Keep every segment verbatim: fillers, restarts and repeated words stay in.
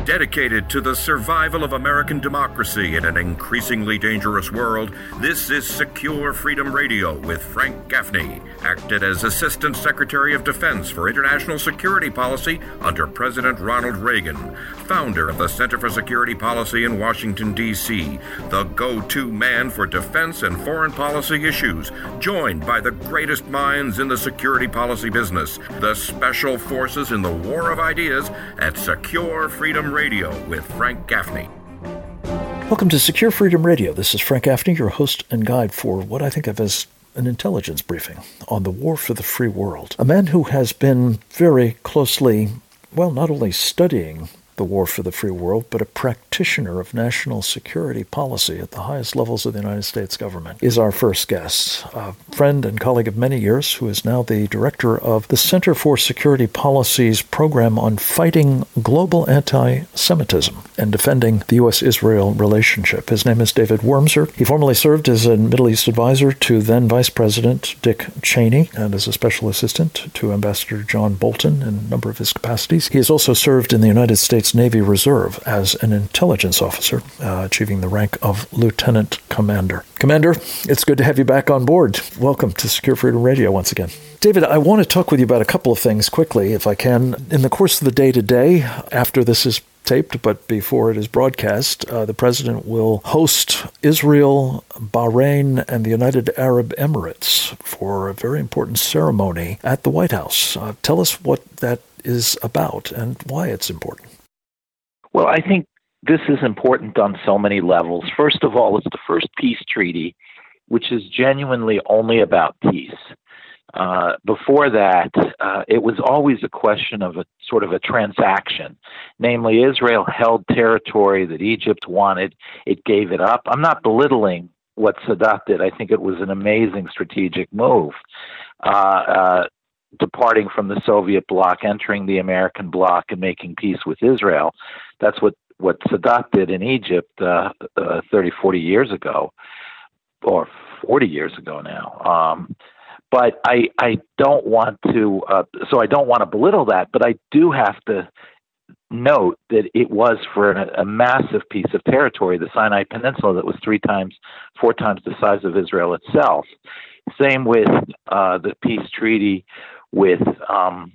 Dedicated to the survival of American democracy in an increasingly dangerous world, this is Secure Freedom Radio with Frank Gaffney, acted as Assistant Secretary of Defense for International Security Policy under President Ronald Reagan, founder of the Center for Security Policy in Washington, D C, the go-to man for defense and foreign policy issues, joined by the greatest minds in the security policy business, the Special Forces in the War of Ideas, at Secure Freedom Radio. Radio with Frank Gaffney. Welcome to Secure Freedom Radio. This is Frank Gaffney, your host and guide for what I think of as an intelligence briefing on the war for the free world. A man who has been very closely, well, not only studying the war for the free world, but a practitioner of national security policy at the highest levels of the United States government, is our first guest. A friend and colleague of many years who is now the director of the Center for Security Policy's program on fighting global anti-Semitism and defending the U S Israel relationship. His name is David Wurmser. He formerly served as a Middle East advisor to then Vice President Dick Cheney and as a special assistant to Ambassador John Bolton in a number of his capacities. He has also served in the United States Navy Reserve as an intelligence officer, uh, achieving the rank of Lieutenant Commander. Commander, it's good to have you back on board. Welcome to Secure Freedom Radio once again. David, I want to talk with you about a couple of things quickly, if I can. In the course of the day-to-day, after this is taped, but before it is broadcast, uh, the president will host Israel, Bahrain, and the United Arab Emirates for a very important ceremony at the White House. Uh, tell us what that is about and why it's important. Well, I think this is important on so many levels. First of all, it's the first peace treaty, which is genuinely only about peace. Uh, before that, uh, it was always a question of a sort of a transaction. Namely, Israel held territory that Egypt wanted. It gave it up. I'm not belittling what Sadat did. I think it was an amazing strategic move. Uh, uh, departing from the Soviet bloc, entering the American bloc, and making peace with Israel. That's what, what Sadat did in Egypt uh, uh, thirty, forty years ago, or forty years ago now. Um, but I, I don't want to, uh, so I don't want to belittle that, but I do have to note that it was for an, a massive piece of territory, the Sinai Peninsula, that was three times, four times the size of Israel itself. Same with uh, the peace treaty with um,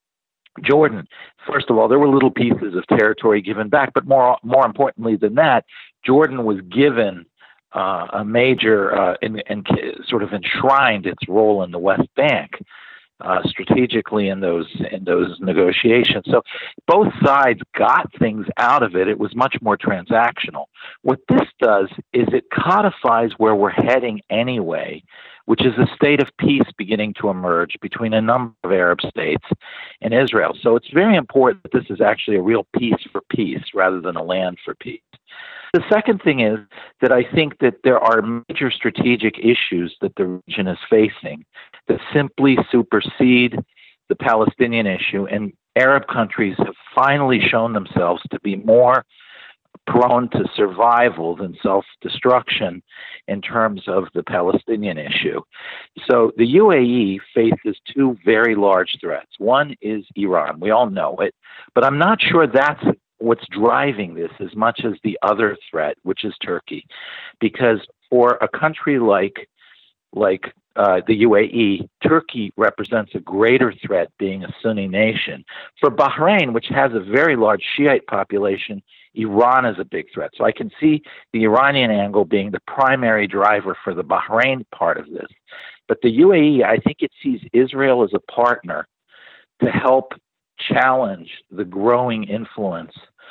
Jordan. First of all, there were little pieces of territory given back, but more more importantly than that, Jordan was given uh, a major uh, and, and sort of enshrined its role in the West Bank uh, strategically in those in those negotiations. So both sides got things out of it. It was much more transactional. What this does is it codifies where we're heading anyway, which is a state of peace beginning to emerge between a number of Arab states and Israel. So it's very important that this is actually a real peace for peace rather than a land for peace. The second thing is that I think that there are major strategic issues that the region is facing that simply supersede the Palestinian issue, and Arab countries have finally shown themselves to be more prone to survival than self-destruction in terms of the Palestinian issue. So the U A E faces two very large threats. One is Iran. We all know it, but I'm not sure that's what's driving this as much as the other threat, which is Turkey. Because for a country like like uh, the U A E, Turkey represents a greater threat, being a Sunni nation. For Bahrain, which has a very large Shiite population, Iran is a big threat. So I can see the Iranian angle being the primary driver for the Bahrain part of this. But the U A E, I think it sees Israel as a partner to help challenge the growing influence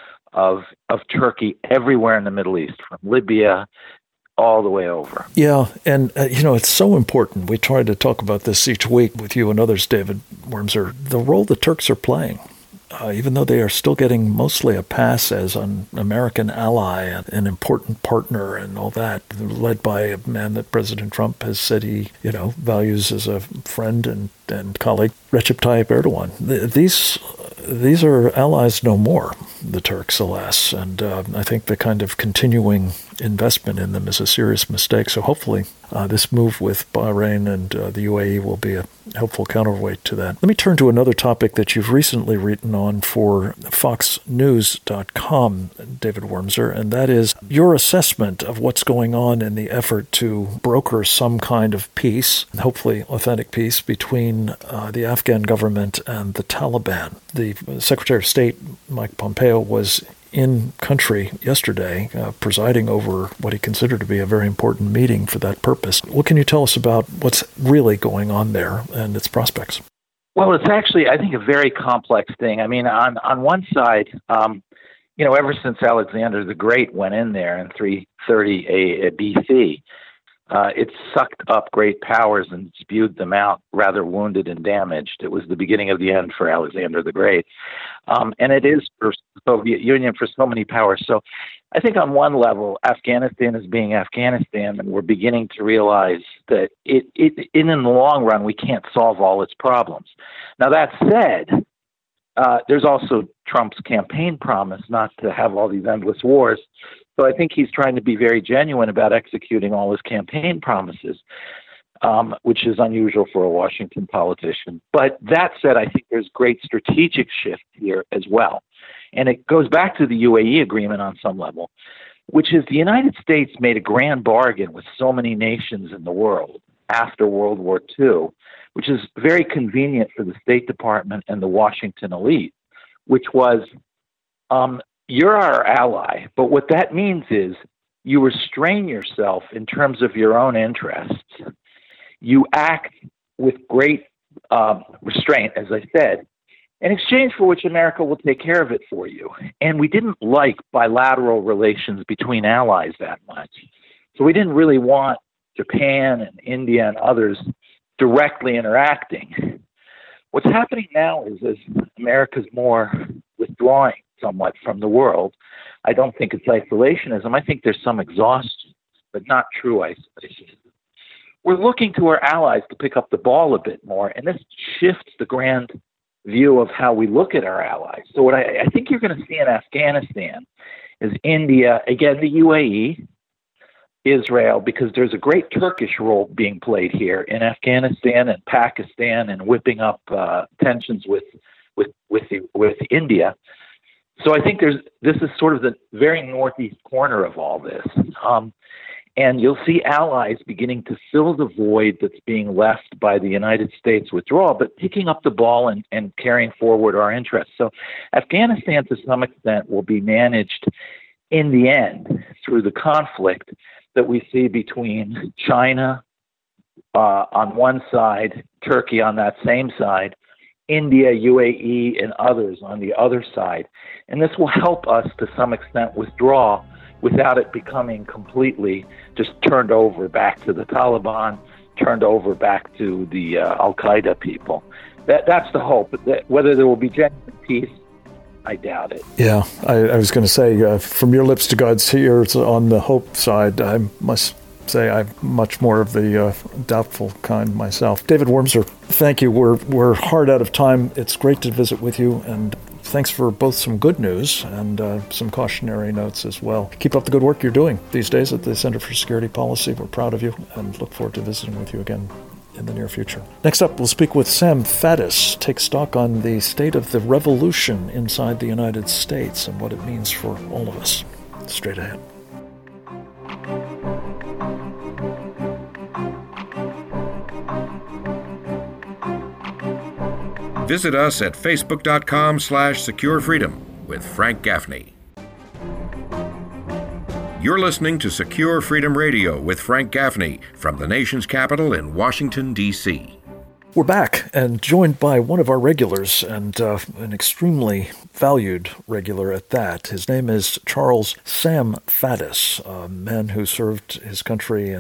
of of Turkey everywhere in the Middle East, from Libya all the way over. Yeah, and uh, you know, it's so important. We try to talk about this each week with you and others, David Wurmser, the role the Turks are playing. Uh, even though they are still getting mostly a pass as an American ally and an important partner and all that, led by a man that President Trump has said he, you know, values as a friend and, and colleague, Recep Tayyip Erdogan. These these are allies no more, the Turks, alas. And uh, I think the kind of continuing investment in them is a serious mistake. So hopefully uh, this move with Bahrain and uh, the U A E will be a helpful counterweight to that. Let me turn to another topic that you've recently written on for fox news dot com, David Wormser, and that is your assessment of what's going on in the effort to broker some kind of peace, hopefully authentic peace, between uh, the Afghan government and the Taliban. The Secretary of State, Mike Pompeo, was in country yesterday, uh, presiding over what he considered to be a very important meeting for that purpose. What can you tell us about what's really going on there and its prospects? Well, it's actually, I think, a very complex thing. I mean, on, on one side, um, you know, ever since Alexander the Great went in there in three thirty B C, Uh, it sucked up great powers and spewed them out rather wounded and damaged. It was the beginning of the end for Alexander the Great. Um, and it is for the Soviet Union for so many powers. So I think on one level, Afghanistan is being Afghanistan, and we're beginning to realize that it, it, in, in the long run, we can't solve all its problems. Now, that said, uh, there's also Trump's campaign promise not to have all these endless wars. So I think he's trying to be very genuine about executing all his campaign promises, um, which is unusual for a Washington politician. But that said, I think there's great strategic shift here as well. And it goes back to the U A E agreement on some level, which is the United States made a grand bargain with so many nations in the world after World War Two, which is very convenient for the State Department and the Washington elite, which was um, you're our ally, but what that means is you restrain yourself in terms of your own interests. You act with great uh, restraint, as I said, in exchange for which America will take care of it for you. And we didn't like bilateral relations between allies that much. So we didn't really want Japan and India and others directly interacting. What's happening now is as America's more withdrawing somewhat from the world, I don't think it's isolationism. I think there's some exhaustion, but not true isolationism. We're looking to our allies to pick up the ball a bit more, and this shifts the grand view of how we look at our allies. So what I, I think you're going to see in Afghanistan is India, again, the U A E, Israel, because there's a great Turkish role being played here in Afghanistan and Pakistan and whipping up uh, tensions with with with, the, with India. So I think there's this is sort of the very northeast corner of all this. Um, and you'll see allies beginning to fill the void that's being left by the United States withdrawal, but picking up the ball and, and carrying forward our interests. So Afghanistan, to some extent, will be managed in the end through the conflict that we see between China uh, on one side, Turkey on that same side, India, U A E, and others on the other side. And this will help us to some extent withdraw without it becoming completely just turned over back to the Taliban, turned over back to the uh, Al-Qaeda people. That That's the hope. That whether there will be genuine peace, I doubt it. Yeah, I, I was going to say, uh, from your lips to God's ears on the hope side, I must say I'm much more of the uh, doubtful kind myself. David Wormser, thank you. We're we're hard out of time. It's great to visit with you, and thanks for both some good news and uh, some cautionary notes as well. Keep up the good work you're doing these days at the Center for Security Policy. We're proud of you and look forward to visiting with you again in the near future. Next up, we'll speak with Sam Faddis, take stock on the state of the revolution inside the United States and what it means for all of us. Straight ahead. Visit us at facebook.com slash secure freedom with Frank Gaffney. You're listening to Secure Freedom Radio with Frank Gaffney from the nation's capital in Washington, D C We're back and joined by one of our regulars, and uh, an extremely valued regular at that. His name is Charles Sam Faddis, a man who served his country in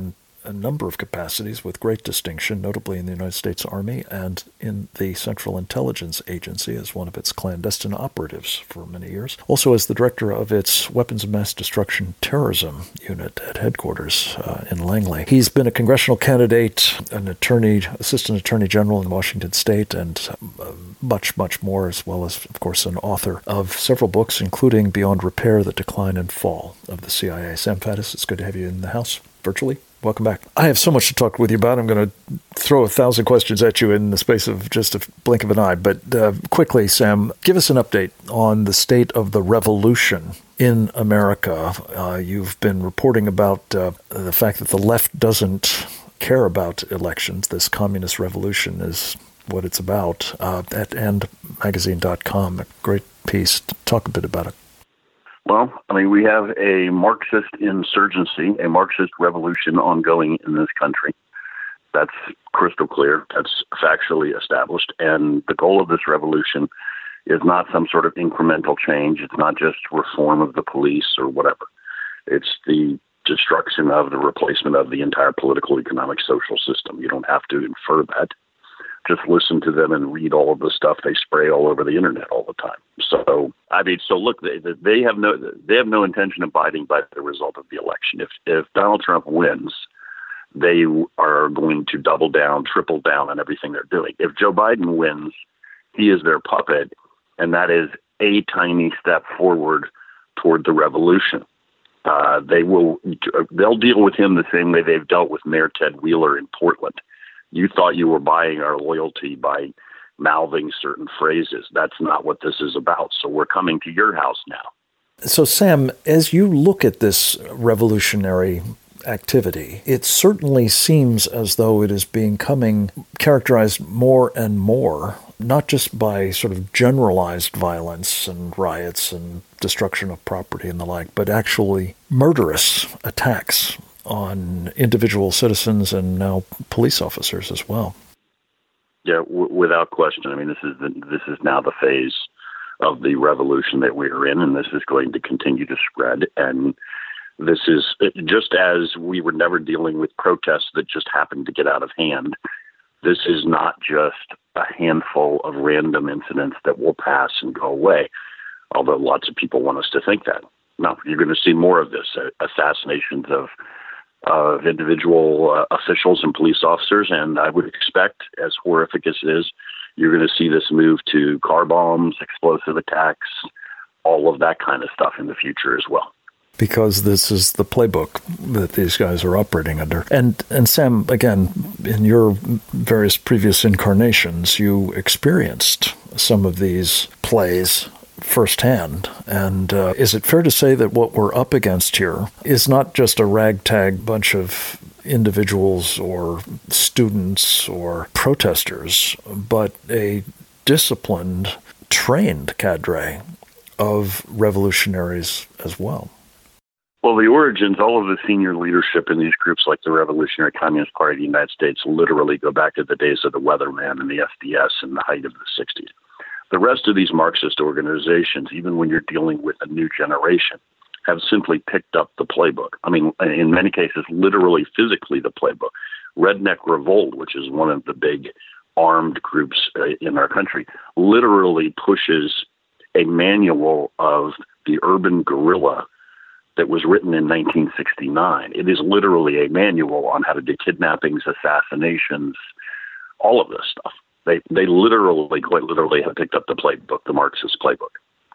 a number of capacities with great distinction, notably in the United States Army and in the Central Intelligence Agency as one of its clandestine operatives for many years. Also as the director of its Weapons of Mass Destruction Terrorism Unit at headquarters uh, in Langley. He's been a congressional candidate, an attorney, assistant attorney general in Washington State, and uh, much, much more, as well as, of course, an author of several books, including Beyond Repair, The Decline and Fall of the C I A. Sam Faddis, it's good to have you in the house virtually. Welcome back. I have so much to talk with you about. I'm going to throw a thousand questions at you in the space of just a blink of an eye. But uh, quickly, Sam, give us an update on the state of the revolution in America. Uh, you've been reporting about uh, the fact that the left doesn't care about elections. This communist revolution is what it's about uh, at and magazine dot com. A great piece. Talk a bit about it. Well, I mean, we have a Marxist insurgency, a Marxist revolution ongoing in this country. That's crystal clear. That's factually established. And the goal of this revolution is not some sort of incremental change. It's not just reform of the police or whatever. It's the destruction of the replacement of the entire political, economic, social system. You don't have to infer that. Just listen to them and read all of the stuff they spray all over the internet all the time. So, I mean, so look, they, they have no they have no intention of abiding by the result of the election. If if Donald Trump wins, they are going to double down, triple down on everything they're doing. If Joe Biden wins, he is their puppet, and that is a tiny step forward toward the revolution. Uh, they will they'll deal with him the same way they've dealt with Mayor Ted Wheeler in Portland. You thought you were buying our loyalty by mouthing certain phrases. That's not what this is about. So we're coming to your house now. So, Sam, as you look at this revolutionary activity, it certainly seems as though it is becoming characterized more and more, not just by sort of generalized violence and riots and destruction of property and the like, but actually murderous attacks on individual citizens and now police officers as well. Yeah, w- without question. I mean, this is the, this is now the phase of the revolution that we are in, and this is going to continue to spread. And this is just as we were never dealing with protests that just happened to get out of hand. This is not just a handful of random incidents that will pass and go away, although lots of people want us to think that. No, you're going to see more of this, uh, assassinations of of individual uh, officials and police officers, and I would expect, as horrific as it is, you're going to see this move to car bombs, explosive attacks, all of that kind of stuff in the future as well. Because this is the playbook that these guys are operating under. And, and Sam, again, in your various previous incarnations, you experienced some of these plays firsthand. And uh, is it fair to say that what we're up against here is not just a ragtag bunch of individuals or students or protesters, but a disciplined, trained cadre of revolutionaries as well? Well, the origins, all of the senior leadership in these groups like the Revolutionary Communist Party of the United States literally go back to the days of the Weatherman and the S D S in the height of the sixties. The rest of these Marxist organizations, even when you're dealing with a new generation, have simply picked up the playbook. I mean, in many cases, literally physically the playbook. Redneck Revolt, which is one of the big armed groups uh, in our country, literally pushes a manual of the urban guerrilla that was written in nineteen sixty-nine. It is literally a manual on how to do kidnappings, assassinations, all of this stuff. They they literally, quite literally, have picked up the playbook, the Marxist playbook.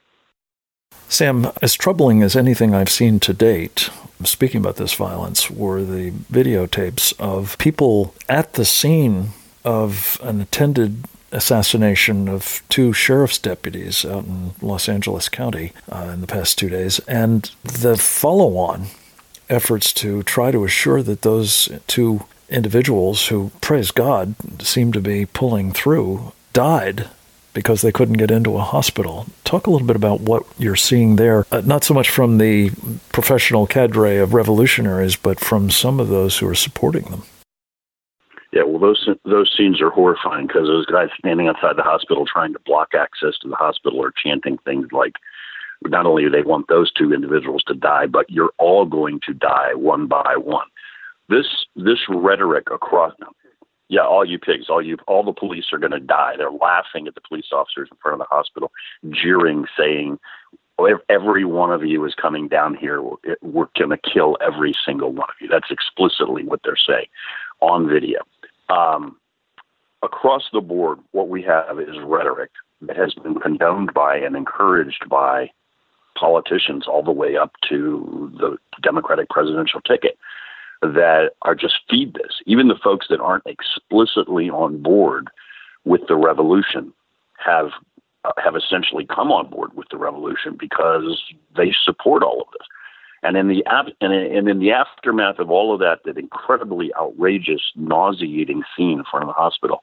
Sam, as troubling as anything I've seen to date, speaking about this violence, were the videotapes of people at the scene of an attended assassination of two sheriff's deputies out in Los Angeles County uh, in the past two days, and the follow-on efforts to try to assure that those two individuals who, praise God, seem to be pulling through, died because they couldn't get into a hospital. Talk a little bit about what you're seeing there, uh, not so much from the professional cadre of revolutionaries, but from some of those who are supporting them. Yeah, well, those those scenes are horrifying because those guys standing outside the hospital trying to block access to the hospital are chanting things like, not only do they want those two individuals to die, but you're all going to die one by one. This this rhetoric across, yeah, all you pigs, all you, all the police are going to die. They're laughing at the police officers in front of the hospital, jeering, saying, oh, every one of you is coming down here. We're, we're going to kill every single one of you. That's explicitly what they're saying on video. Um, across the board, what we have is rhetoric that has been condoned by and encouraged by politicians all the way up to the Democratic presidential ticket that are just feed this. Even the folks that aren't explicitly on board with the revolution have uh, have essentially come on board with the revolution because they support all of this. And in the ap- and in, in the aftermath of all of that, that incredibly outrageous, nauseating scene in front of the hospital,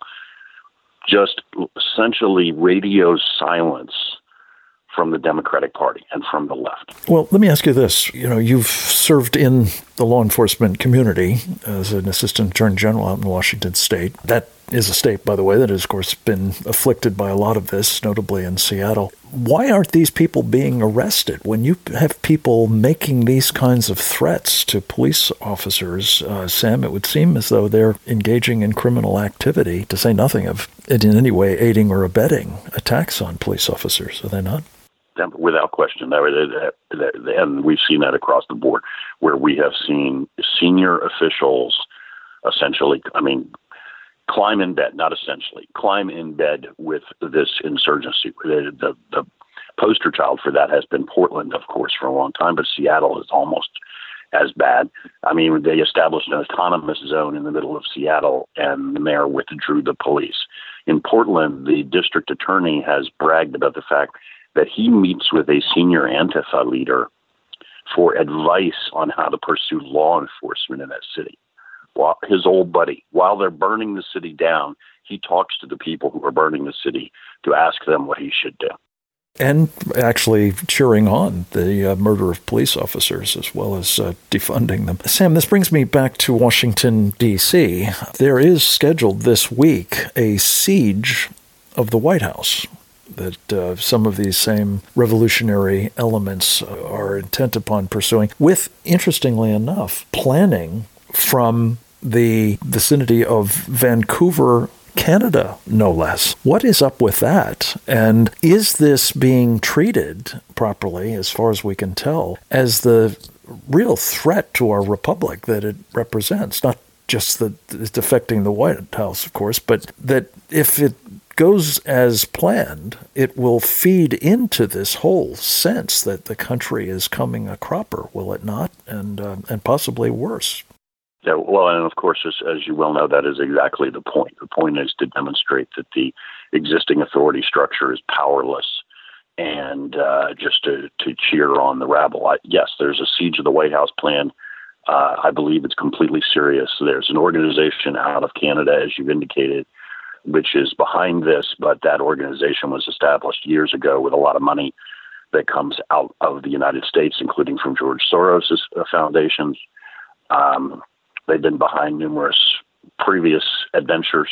just essentially radios silence from the Democratic Party and from the left. Well, let me ask you this. You know, you've served in the law enforcement community as an assistant attorney general out in Washington State. That is a state, by the way, that has, of course, been afflicted by a lot of this, notably in Seattle. Why aren't these people being arrested? When you have people making these kinds of threats to police officers, uh, Sam, it would seem as though they're engaging in criminal activity, to say nothing of it in any way aiding or abetting attacks on police officers, are they not? Without question. And we've seen that across the board, where we have seen senior officials essentially, I mean, climb in bed, not essentially, climb in bed with this insurgency. The, the, the poster child for that has been Portland, of course, for a long time, but Seattle is almost as bad. I mean, they established an autonomous zone in the middle of Seattle, and the mayor withdrew the police. In Portland, the district attorney has bragged about the fact that he meets with a senior Antifa leader for advice on how to pursue law enforcement in that city. While his old buddy, while they're burning the city down, he talks to the people who are burning the city to ask them what he should do. And actually cheering on the uh, murder of police officers as well as uh, defunding them. Sam, this brings me back to Washington, D C. There is scheduled this week a siege of the White House that uh, some of these same revolutionary elements are intent upon pursuing, with, interestingly enough, planning from the vicinity of Vancouver, Canada, no less. What is up with that? And is this being treated properly, as far as we can tell, as the real threat to our republic that it represents? Not just that it's affecting the White House, of course, but that if it goes as planned, it will feed into this whole sense that the country is coming a cropper, will it not? And uh, and possibly worse. Yeah, well, and of course, as, as you well know, that is exactly the point. The point is to demonstrate that the existing authority structure is powerless, and uh, just to, to cheer on the rabble. I, yes, there's a siege of the White House planned. Uh, I believe it's completely serious. There's an organization out of Canada, as you've indicated, which is behind this, but that organization was established years ago with a lot of money that comes out of the United States, including from George Soros' foundations. Um, they've been behind numerous previous adventures.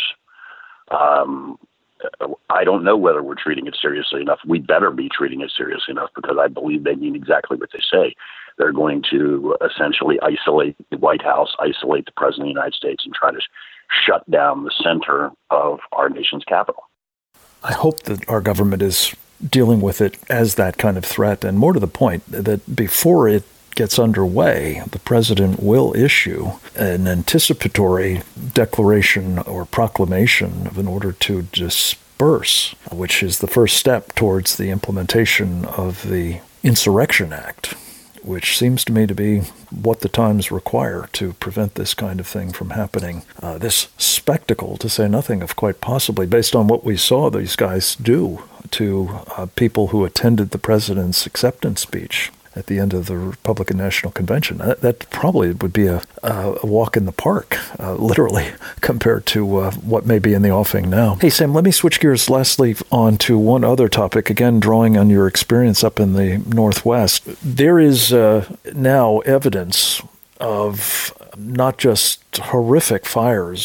Um, I don't know whether we're treating it seriously enough. We better be treating it seriously enough, because I believe they mean exactly what they say. They're going to essentially isolate the White House, isolate the President of the United States, and try to shut down the center of our nation's capital. I hope that our government is dealing with it as that kind of threat, and more to the point, that before it gets underway, the president will issue an anticipatory declaration or proclamation of an order to disperse, which is the first step towards the implementation of the Insurrection Act, which seems to me to be what the times require to prevent this kind of thing from happening. Uh, this spectacle, to say nothing of quite possibly, based on what we saw these guys do to uh, people who attended the president's acceptance speech at the end of the Republican National Convention. That, that probably would be a, a walk in the park, uh, literally, compared to uh, what may be in the offing now. Hey, Sam, let me switch gears lastly on to one other topic, again, drawing on your experience up in the Northwest. There is uh, now evidence of not just horrific fires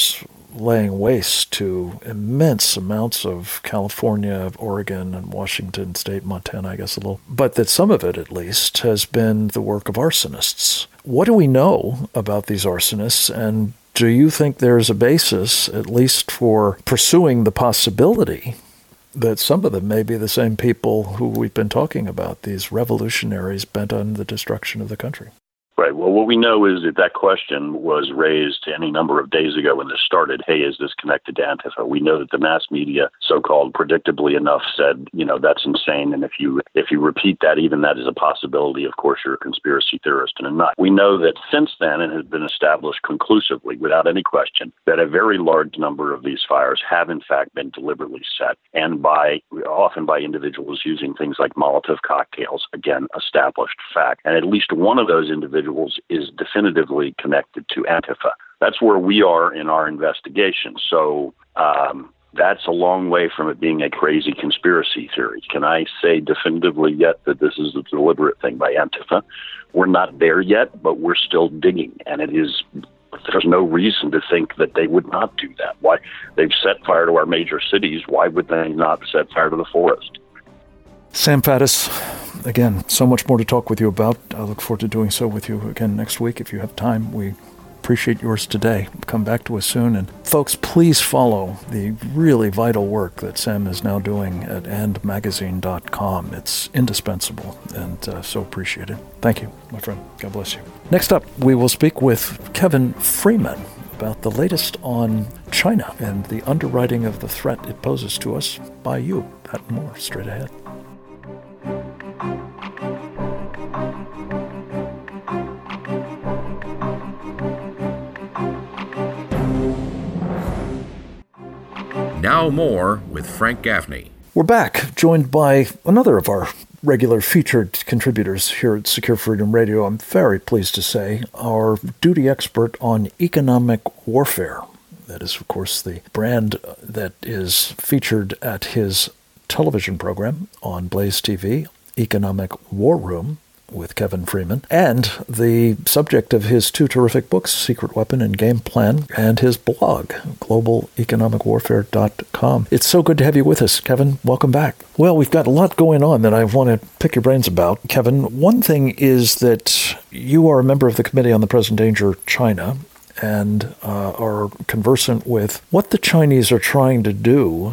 laying waste to immense amounts of California, Oregon, and Washington State, Montana, I guess a little, but that some of it, at least, has been the work of arsonists. What do we know about these arsonists, and do you think there's a basis, at least for pursuing the possibility that some of them may be the same people who we've been talking about, these revolutionaries bent on the destruction of the country? Right. Well, what we know is that that question was raised any number of days ago when this started. Hey, is this connected to Antifa? We know that the mass media, so-called predictably enough, said, you know, that's insane. And if you if you repeat that, even that is a possibility. Of course, you're a conspiracy theorist and a nut. We know that since then it has been established conclusively, without any question, that a very large number of these fires have in fact been deliberately set, and by often by individuals using things like Molotov cocktails. Again, established fact. And at least one of those individuals is definitively connected to Antifa. That's where we are in our investigation. So um, that's a long way from it being a crazy conspiracy theory. Can I say definitively yet that this is a deliberate thing by Antifa? We're not there yet, but we're still digging. And it is, there's no reason to think that they would not do that. Why? They've set fire to our major cities. Why would they not set fire to the forest? Sam Faddis, again, so much more to talk with you about. I look forward to doing so with you again next week if you have time. We appreciate yours today. Come back to us soon. And folks, please follow the really vital work that Sam is now doing at and magazine dot com. It's indispensable and uh, so appreciated. Thank you, my friend. God bless you. Next up, we will speak with Kevin Freeman about the latest on China and the underwriting of the threat it poses to us by you. That and more straight ahead. Now more with Frank Gaffney. We're back, joined by another of our regular featured contributors here at Secure Freedom Radio. I'm very pleased to say our duty expert on economic warfare. That is, of course, the brand that is featured at his television program on Blaze T V, Economic War Room, with Kevin Freeman, and the subject of his two terrific books, Secret Weapon and Game Plan, and his blog, global economic warfare dot com. It's so good to have you with us, Kevin. Welcome back. Well, we've got a lot going on that I want to pick your brains about. Kevin, one thing is that you are a member of the Committee on the Present Danger China and uh, are conversant with what the Chinese are trying to do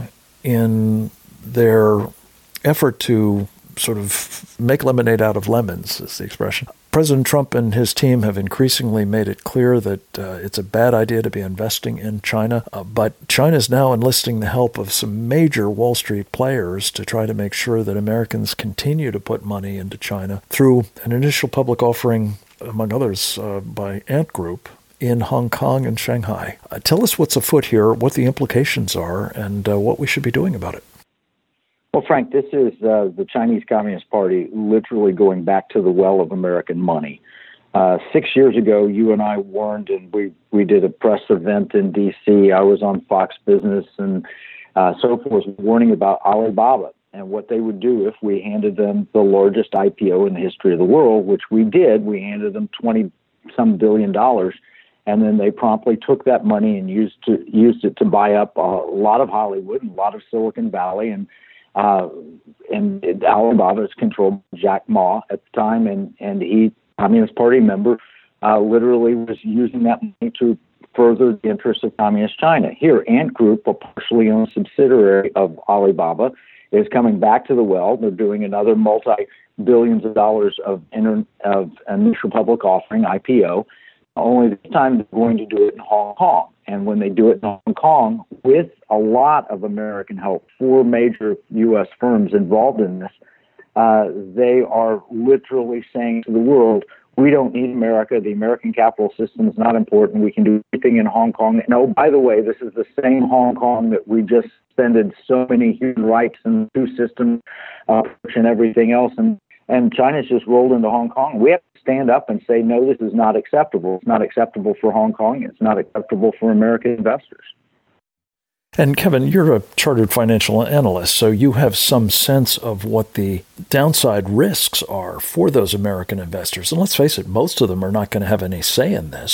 in their effort to sort of make lemonade out of lemons, is the expression. President Trump and his team have increasingly made it clear that uh, it's a bad idea to be investing in China, uh, but China is now enlisting the help of some major Wall Street players to try to make sure that Americans continue to put money into China through an initial public offering, among others, uh, by Ant Group in Hong Kong and Shanghai. Uh, tell us what's afoot here, what the implications are, and uh, what we should be doing about it. Well, Frank, this is uh, the Chinese Communist Party literally going back to the well of American money. Uh, six years ago, you and I warned, and we, we did a press event in D C. I was on Fox Business and uh, so forth, warning about Alibaba and what they would do if we handed them the largest I P O in the history of the world, which we did. We handed them twenty-some billion dollars, and then they promptly took that money and used to used it to buy up a lot of Hollywood and a lot of Silicon Valley, and Uh, and Alibaba is controlled by Jack Ma at the time, and, and he, Communist Party member, uh, literally was using that money to further the interests of Communist China. Here, Ant Group, a partially owned subsidiary of Alibaba, is coming back to the well. They're doing another multi-billions of dollars of, inter- of initial public offering, I P O, only this time they're going to do it in Hong Kong. And when they do it in Hong Kong, with a lot of American help, four major U S firms involved in this, uh, they are literally saying to the world, we don't need America. The American capital system is not important. We can do everything in Hong Kong. And oh, by the way, this is the same Hong Kong that we just suspended so many human rights and two-system approach and everything else. And, and China's just rolled into Hong Kong. We have to stand up and say, no, this is not acceptable. It's not acceptable for Hong Kong. It's not acceptable for American investors. And Kevin, you're a chartered financial analyst, so you have some sense of what the downside risks are for those American investors. And let's face it, most of them are not going to have any say in this.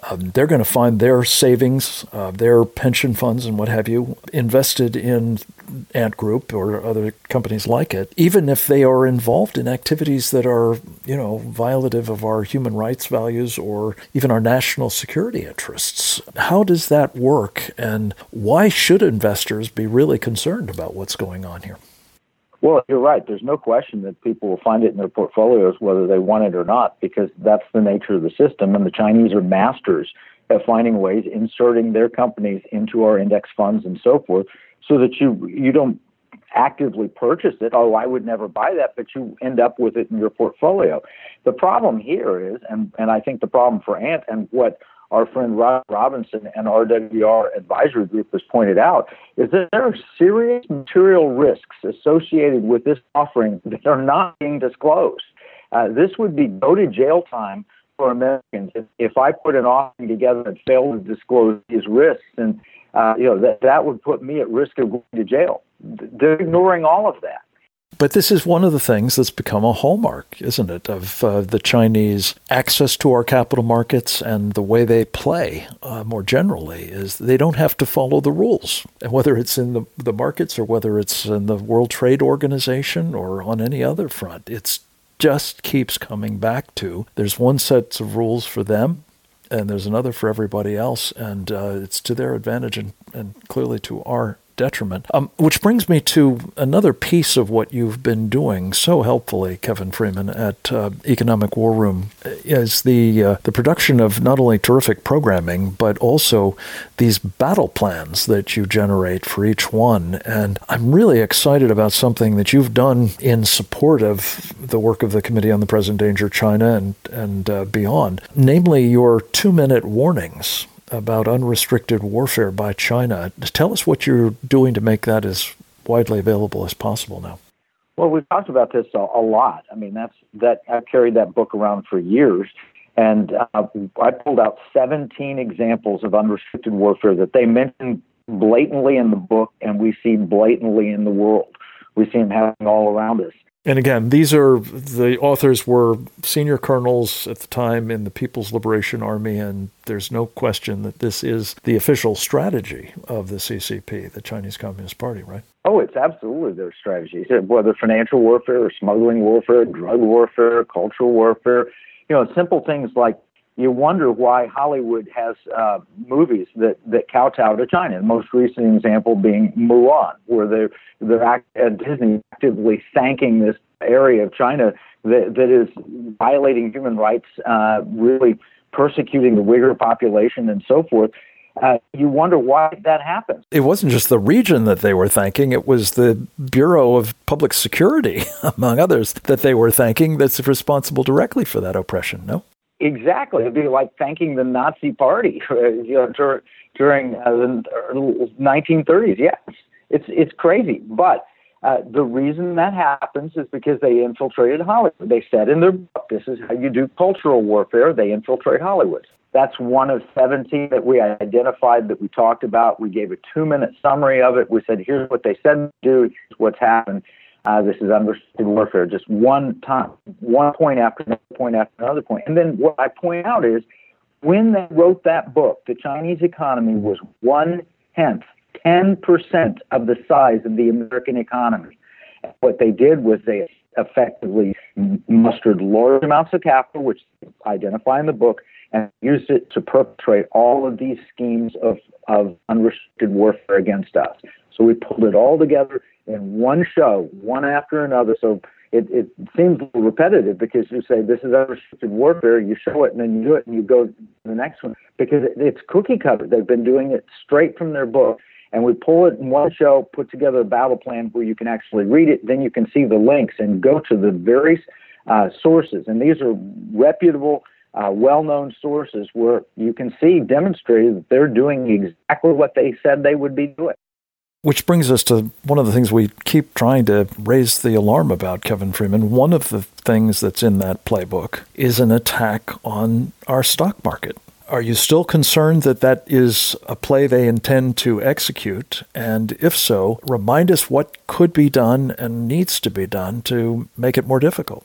Um, they're going to find their savings, uh, their pension funds and what have you, invested in Ant Group or other companies like it, even if they are involved in activities that are, you know, violative of our human rights values or even our national security interests. How does that work, and why should investors be really concerned about what's going on here? Well, you're right. There's no question that people will find it in their portfolios whether they want it or not, because that's the nature of the system. And the Chinese are masters at finding ways, inserting their companies into our index funds and so forth, so that you you don't actively purchase it. Oh, I would never buy that, but you end up with it in your portfolio. The problem here is, and, and I think the problem for Ant and what our friend Rob Robinson and R W R Advisory Group has pointed out, is that there are serious material risks associated with this offering that are not being disclosed. Uh, this would be go-to-jail time for Americans if, if I put an offering together and fail to disclose these risks, and uh, you know that that would put me at risk of going to jail. They're ignoring all of that. But this is one of the things that's become a hallmark, isn't it, of uh, the Chinese access to our capital markets and the way they play uh, more generally, is they don't have to follow the rules. And whether it's in the, the markets or whether it's in the World Trade Organization or on any other front, it just keeps coming back to there's one set of rules for them and there's another for everybody else, and uh, it's to their advantage and, and clearly to our detriment. Um, which brings me to another piece of what you've been doing so helpfully, Kevin Freeman, at uh, Economic War Room, is the uh, the production of not only terrific programming, but also these battle plans that you generate for each one. And I'm really excited about something that you've done in support of the work of the Committee on the Present Danger of China and, and uh, beyond, namely your two-minute warnings about unrestricted warfare by China. Tell us what you're doing to make that as widely available as possible now. Well, we've talked about this a, a lot. I mean, that's that I've carried that book around for years, and uh, I pulled out seventeen examples of unrestricted warfare that they mention blatantly in the book, and we see blatantly in the world. We see them happening all around us. And again, these are, the authors were senior colonels at the time in the People's Liberation Army, and there's no question that this is the official strategy of the C C P, the Chinese Communist Party, right? Oh, it's absolutely their strategy. Whether financial warfare or smuggling warfare, drug warfare, cultural warfare, you know, simple things like you wonder why Hollywood has uh, movies that, that kowtow to China. The most recent example being Mulan, where they're, they're act- uh, Disney actively thanking this area of China that, that is violating human rights, uh, really persecuting the Uyghur population and so forth. Uh, you wonder why that happens. It wasn't just the region that they were thanking, it was the Bureau of Public Security, among others, that they were thanking that's responsible directly for that oppression, no? Exactly. It'd be like thanking the Nazi Party you know, dur- during uh, the nineteen thirties. Yes, it's it's crazy. But uh, the reason that happens is because they infiltrated Hollywood. They said in their book, this is how you do cultural warfare. They infiltrate Hollywood. That's one of seventeen that we identified, that we talked about. We gave a two-minute summary of it. We said, here's what they said to do, here's what's happened. Uh, this is unrestricted warfare, just one time, one point after another point after another point. And then what I point out is when they wrote that book, the Chinese economy was one-tenth, ten percent of the size of the American economy. And what they did was they effectively mustered large amounts of capital, which they identify in the book, and used it to perpetrate all of these schemes of, of unrestricted warfare against us. So we pulled it all together in one show, one after another. So it, it seems a little repetitive because you say this is unrestricted warfare, you show it, and then you do it, and you go to the next one. Because it, it's cookie cutter. They've been doing it straight from their book. And we pull it in one show, put together a battle plan where you can actually read it, then you can see the links and go to the various uh, sources. And these are reputable, uh, well-known sources where you can see demonstrated that they're doing exactly what they said they would be doing. Which brings us to one of the things we keep trying to raise the alarm about, Kevin Freeman. One of the things that's in that playbook is an attack on our stock market. Are you still concerned that that is a play they intend to execute? And if so, remind us what could be done and needs to be done to make it more difficult.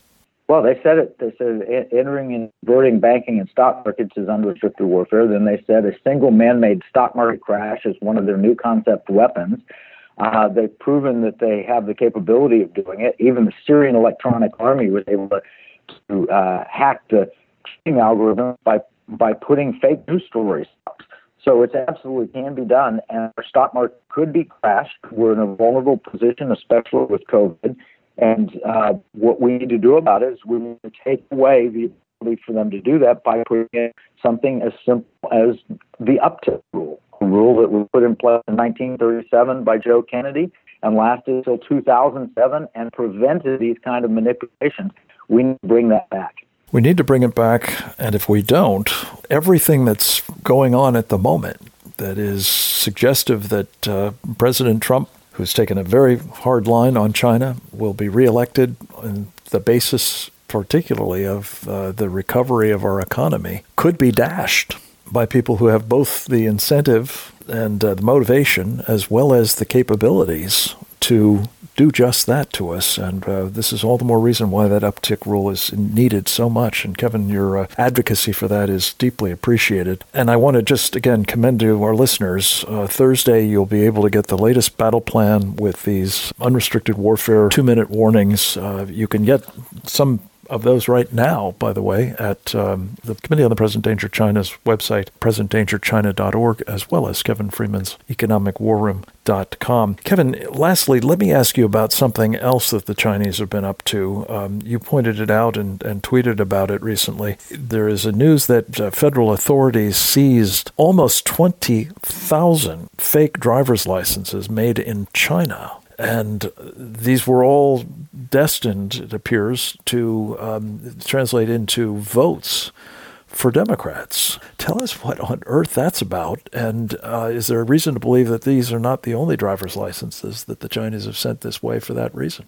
Well, they said it. They said entering and converting banking and stock markets is unrestricted warfare. Then they said a single man-made stock market crash is one of their new concept weapons. Uh, they've proven that they have the capability of doing it. Even the Syrian Electronic Army was able to, to uh, hack the trading algorithm by by putting fake news stories up. So it absolutely can be done, and our stock market could be crashed. We're in a vulnerable position, especially with COVID. And uh, what we need to do about it is we need to take away the ability for them to do that by putting in something as simple as the uptick rule, a rule that was put in place in nineteen thirty-seven by Joe Kennedy and lasted until two thousand seven and prevented these kind of manipulations. We need to bring that back. We need to bring it back, and if we don't, everything that's going on at the moment that is suggestive that uh, President Trump, who's taken a very hard line on China, will be reelected on the basis particularly of uh, the recovery of our economy, could be dashed by people who have both the incentive and uh, the motivation as well as the capabilities to do just that to us. And uh, this is all the more reason why that uptick rule is needed so much. And Kevin, your uh, advocacy for that is deeply appreciated. And I want to just, again, commend to our listeners. Uh, Thursday, you'll be able to get the latest battle plan with these unrestricted warfare two-minute warnings. Uh, you can get some of those right now, by the way, at um, the Committee on the Present Danger China's website, present danger china dot org, as well as Kevin Freeman's economic war room dot com. Kevin, lastly, let me ask you about something else that the Chinese have been up to. Um, you pointed it out and, and tweeted about it recently. There is a news that uh, federal authorities seized almost twenty thousand fake driver's licenses made in China. And these were all destined, it appears, to um, translate into votes for Democrats. Tell us what on earth that's about, and uh, is there a reason to believe that these are not the only driver's licenses that the Chinese have sent this way for that reason?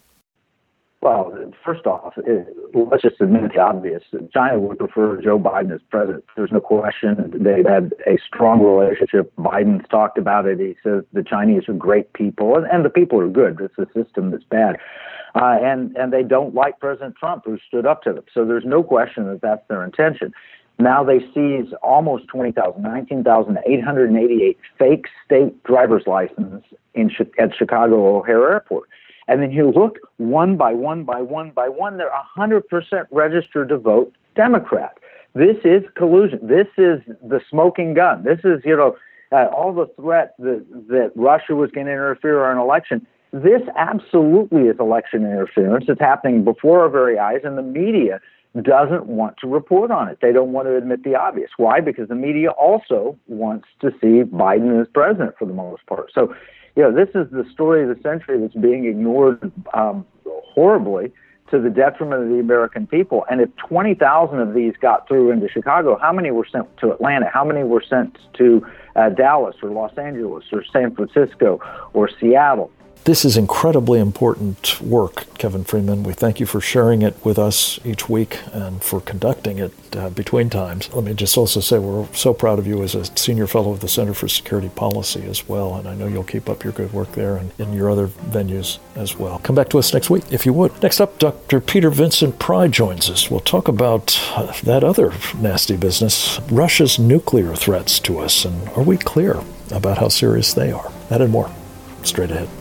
Well, first off, it, let's just admit the obvious. China would prefer Joe Biden as president. There's no question. They've had a strong relationship. Biden's talked about it. He says the Chinese are great people, and, and the people are good. It's a system that's bad. Uh, and, and they don't like President Trump, who stood up to them. So there's no question that that's their intention. Now they seize almost twenty thousand, nineteen thousand eight hundred eighty-eight fake state driver's licenses in, at Chicago O'Hare Airport. And then you look one by one by one by one, they're one hundred percent registered to vote Democrat. This is collusion. This is the smoking gun. This is, you know, uh, all the threat that, that Russia was going to interfere in an election. This absolutely is election interference. It's happening before our very eyes, and the media doesn't want to report on it. They don't want to admit the obvious. Why? Because the media also wants to see Biden as president for the most part. So, you know, this is the story of the century that's being ignored um, horribly to the detriment of the American people. And if twenty thousand of these got through into Chicago, how many were sent to Atlanta? How many were sent to uh, Dallas or Los Angeles or San Francisco or Seattle? This is incredibly important work, Kevin Freeman. We thank you for sharing it with us each week and for conducting it uh, between times. Let me just also say we're so proud of you as a senior fellow of the Center for Security Policy as well, and I know you'll keep up your good work there and in your other venues as well. Come back to us next week, if you would. Next up, Doctor Peter Vincent Pry joins us. We'll talk about uh, that other nasty business, Russia's nuclear threats to us, and are we clear about how serious they are? That and more, straight ahead.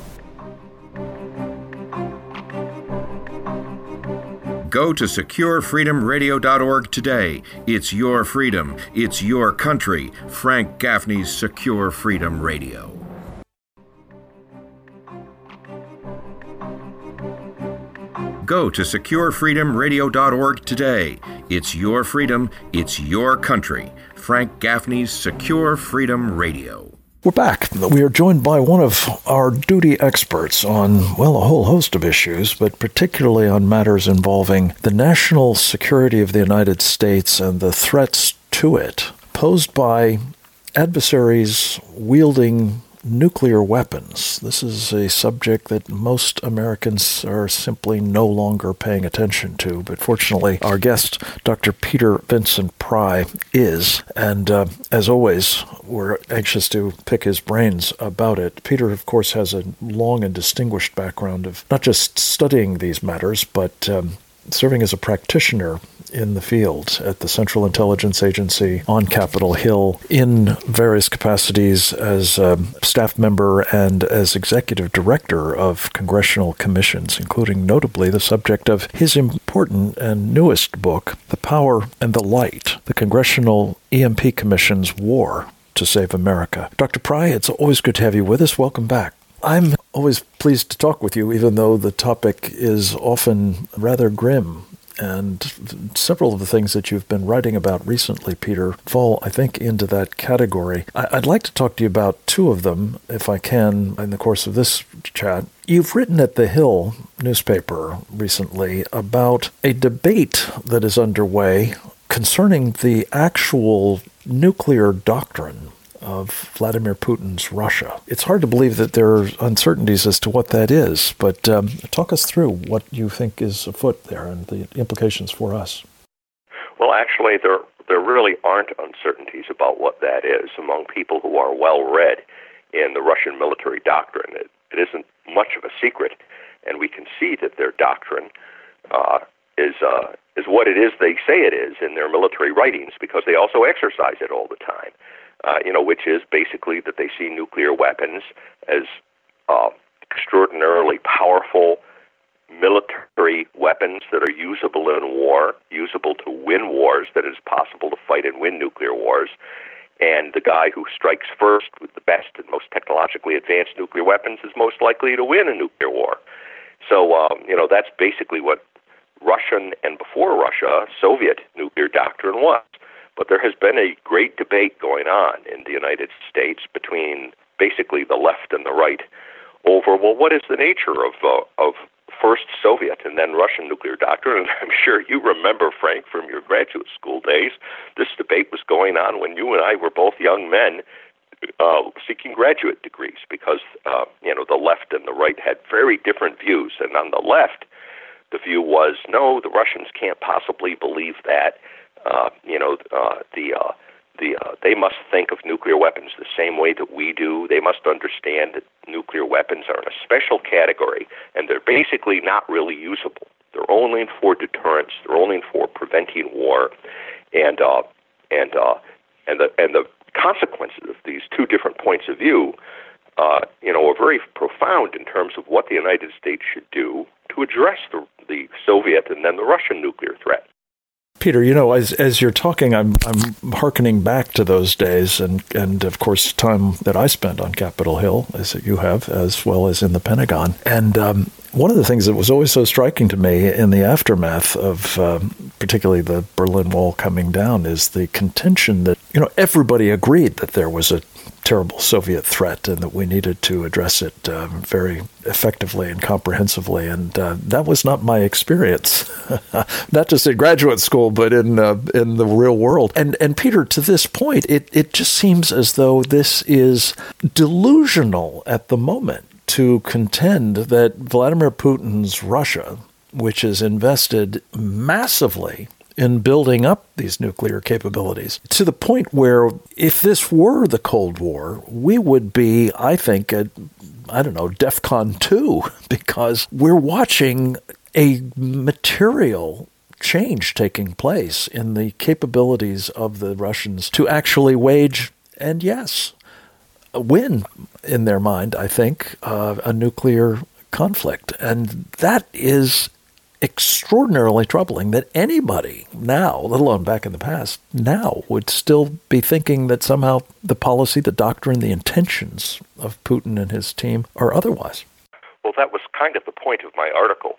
Go to secure freedom radio dot org today. It's your freedom. It's your country. Frank Gaffney's Secure Freedom Radio. Go to secure freedom radio dot org today. It's your freedom. It's your country. Frank Gaffney's Secure Freedom Radio. We're back. We are joined by one of our duty experts on, well, a whole host of issues, but particularly on matters involving the national security of the United States and the threats to it posed by adversaries wielding nuclear weapons. This is a subject that most Americans are simply no longer paying attention to, but fortunately our guest, Doctor Peter Vincent Pry, is, and uh, as always, we're anxious to pick his brains about it. Peter, of course, has a long and distinguished background of not just studying these matters, but um, serving as a practitioner in the field at the Central Intelligence Agency on Capitol Hill in various capacities as a staff member and as executive director of congressional commissions, including notably the subject of his important and newest book, The Power and the Light, the Congressional E M P Commission's War to Save America. Doctor Pry, it's always good to have you with us. Welcome back. I'm always pleased to talk with you, even though the topic is often rather grim. And several of the things that you've been writing about recently, Peter, fall, I think, into that category. I'd like to talk to you about two of them, if I can, in the course of this chat. You've written at The Hill newspaper recently about a debate that is underway concerning the actual nuclear doctrine of Vladimir Putin's Russia. It's hard to believe that there are uncertainties as to what that is, but um, talk us through what you think is afoot there and the implications for us. Well, actually, there there really aren't uncertainties about what that is among people who are well-read in the Russian military doctrine. It, it isn't much of a secret, and we can see that their doctrine uh, is uh, is what it is they say it is in their military writings, because they also exercise it all the time. Uh, you know, which is basically that they see nuclear weapons as uh, extraordinarily powerful military weapons that are usable in war, usable to win wars, that it is possible to fight and win nuclear wars. And the guy who strikes first with the best and most technologically advanced nuclear weapons is most likely to win a nuclear war. So, um, you know, that's basically what Russian and before Russia, Soviet nuclear doctrine was. But there has been a great debate going on in the United States between basically the left and the right over, well, what is the nature of uh, of first Soviet and then Russian nuclear doctrine? And I'm sure you remember, Frank, from your graduate school days, this debate was going on when you and I were both young men uh, seeking graduate degrees, because uh, you know the left and the right had very different views. And on the left, the view was, no, the Russians can't possibly believe that. Uh, you know, uh, the uh, the uh, they must think of nuclear weapons the same way that we do. They must understand that nuclear weapons are in a special category, and they're basically not really usable. They're only for deterrence. They're only for preventing war, and uh, and uh, and the and the consequences of these two different points of view, uh, you know, are very profound in terms of what the United States should do to address the the Soviet and then the Russian nuclear threat. Peter, you know, as as you're talking, I'm I'm hearkening back to those days, and and of course, time that I spent on Capitol Hill, as you have, as well as in the Pentagon. And um, one of the things that was always so striking to me in the aftermath of, um, particularly the Berlin Wall coming down, is the contention that, you know, everybody agreed that there was a terrible Soviet threat and that we needed to address it uh, very effectively and comprehensively. And uh, that was not my experience, not just in graduate school, but in uh, in the real world. And and Peter, to this point, it, it just seems as though this is delusional at the moment to contend that Vladimir Putin's Russia, which is invested massively in building up these nuclear capabilities, to the point where if this were the Cold War, we would be, I think, at, I don't know, DEFCON two, because we're watching a material change taking place in the capabilities of the Russians to actually wage, and yes, win, in their mind, I think, uh, a nuclear conflict. And that is extraordinarily troubling that anybody now, let alone back in the past, now would still be thinking that somehow the policy, the doctrine, the intentions of Putin and his team are otherwise. Well, that was kind of the point of my article,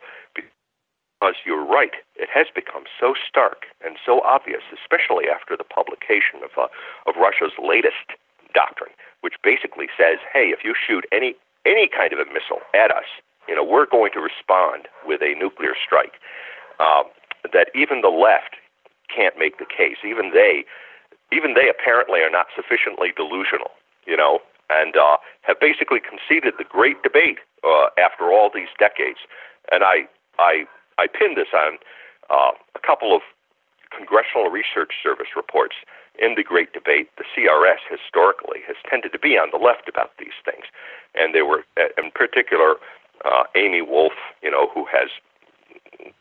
because you're right. It has become so stark and so obvious, especially after the publication of uh, of Russia's latest doctrine, which basically says, hey, if you shoot any any kind of a missile at us, you know, we're going to respond with a nuclear strike. Um, that even the left can't make the case. Even they, even they apparently are not sufficiently delusional, you know, and uh, have basically conceded the great debate uh, after all these decades. And I, I, I pinned this on uh, a couple of Congressional Research Service reports. In the Great Debate, the C R S historically has tended to be on the left about these things, and they were, in particular, uh, Amy Wolf, you know, who has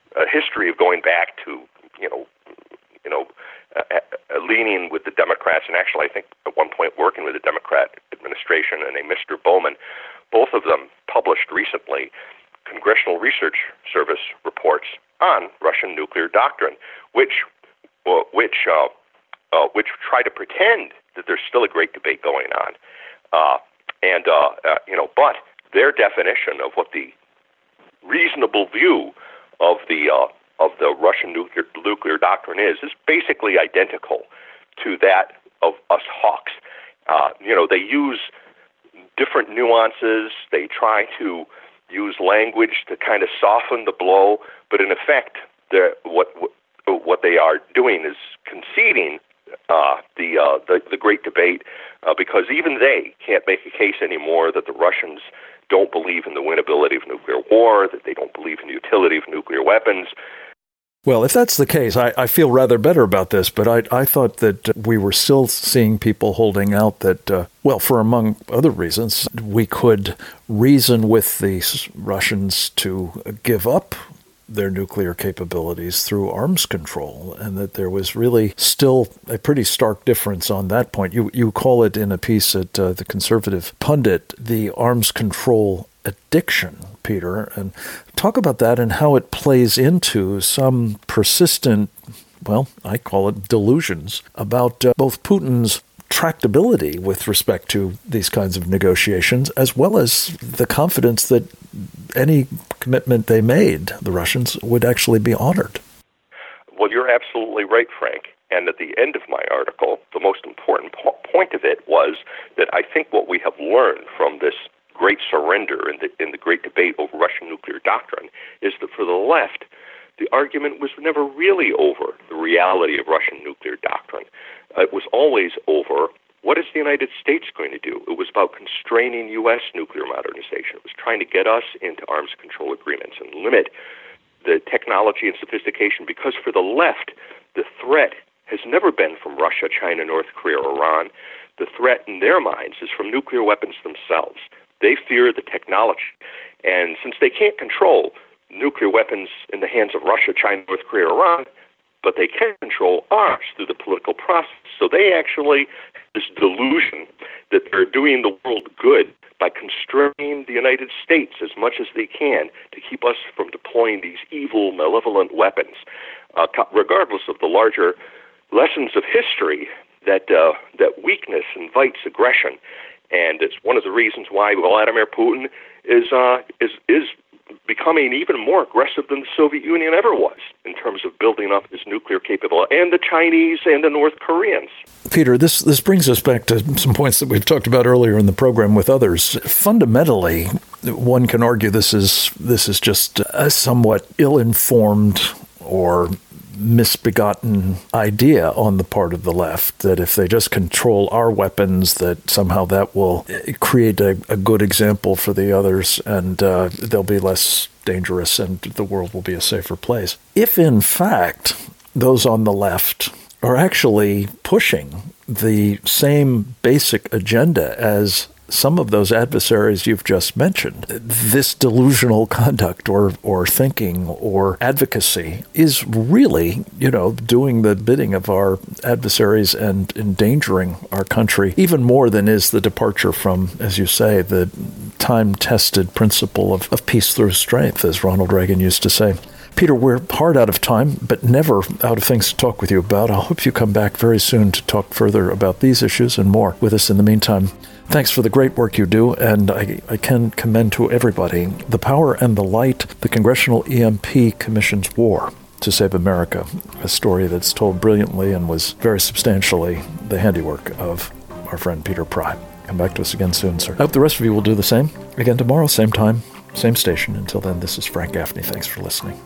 a history of going back to, you know, you know, uh, uh, leaning with the Democrats, and actually I think at one point working with the Democrat administration and a Mister Bowman. Both of them published recently Congressional Research Service reports on Russian nuclear doctrine, which uh, which uh, uh, which try to pretend that there's still a great debate going on, uh, and uh, uh, you know, but their definition of what the reasonable view of the uh, of the Russian nuclear nuclear doctrine is is basically identical to that of us hawks. Uh, you know, they use different nuances. They try to use language to kind of soften the blow, but in effect, what what they are doing is conceding uh, the, uh, the the great debate, uh, because even they can't make a case anymore that the Russians don't believe in the winnability of nuclear war, that they don't believe in the utility of nuclear weapons. Well, if that's the case, I, I feel rather better about this, but I, I thought that we were still seeing people holding out that, uh, well, for among other reasons, we could reason with the Russians to give up their nuclear capabilities through arms control, and that there was really still a pretty stark difference on that point. You you call it in a piece at uh, the Conservative Pundit, the arms control addiction, Peter, and talk about that and how it plays into some persistent, well, I call it delusions about uh, both Putin's tractability with respect to these kinds of negotiations, as well as the confidence that any commitment they made, the Russians, would actually be honored. Well, you're absolutely right, Frank. And at the end of my article, the most important po- point of it was that I think what we have learned from this great surrender in the in the great debate over Russian nuclear doctrine is that for the left, the argument was never really over the reality of Russian nuclear doctrine. Uh, it was always over what is the United States going to do. It was about constraining U S nuclear modernization. It was trying to get us into arms control agreements and limit the technology and sophistication, because for the left, the threat has never been from Russia, China, North Korea, or Iran. The threat in their minds is from nuclear weapons themselves. They fear the technology. And since they can't control nuclear weapons in the hands of Russia, China, North Korea, or Iran, but they can control ours through the political process. So they actually have this delusion that they're doing the world good by constraining the United States as much as they can to keep us from deploying these evil, malevolent weapons, uh, regardless of the larger lessons of history that uh, that weakness invites aggression. And it's one of the reasons why Vladimir Putin is uh, is is becoming even more aggressive than the Soviet Union ever was in terms of building up his nuclear capability, and the Chinese and the North Koreans. Peter, this this brings us back to some points that we've talked about earlier in the program with others. Fundamentally, one can argue this is this is just a somewhat ill-informed or misbegotten idea on the part of the left, that if they just control our weapons, that somehow that will create a, a good example for the others, and uh, they'll be less dangerous and the world will be a safer place. If in fact those on the left are actually pushing the same basic agenda as some of those adversaries you've just mentioned, this delusional conduct or or thinking or advocacy is really, you know, doing the bidding of our adversaries and endangering our country even more than is the departure from, as you say, the time-tested principle of, of peace through strength, as Ronald Reagan used to say. Peter, we're hard out of time, but never out of things to talk with you about. I hope you come back very soon to talk further about these issues and more with us in the meantime. Thanks for the great work you do, and I, I can commend to everybody The Power and the Light, the Congressional E M P Commission's War to Save America, a story that's told brilliantly and was very substantially the handiwork of our friend Peter Pry. Come back to us again soon, sir. I hope the rest of you will do the same. Again tomorrow, same time, same station. Until then, this is Frank Gaffney. Thanks for listening.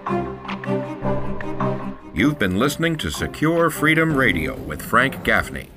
You've been listening to Secure Freedom Radio with Frank Gaffney.